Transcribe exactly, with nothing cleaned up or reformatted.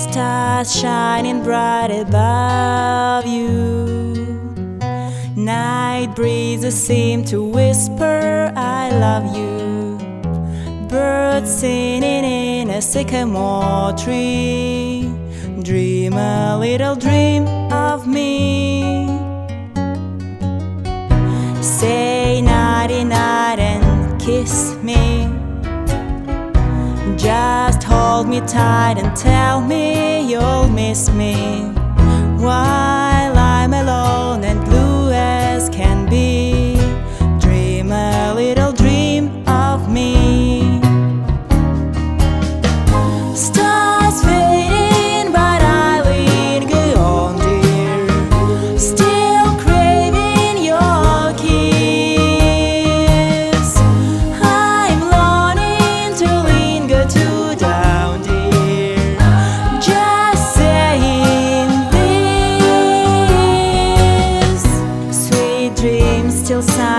Stars shining bright above you. Night breezes seem to whisper, I love you. Birds singing in a sycamore tree. Dream a little dream of me. Say nighty night and kiss me. Just hold me tight and tell me you'll miss me while I'm alone and blue as can be. Dream a little dream of me. Stars fading, but I linger on, dear, still craving your kiss. I'm longing to linger too down, dear, just saying this. Sweet dreams still sound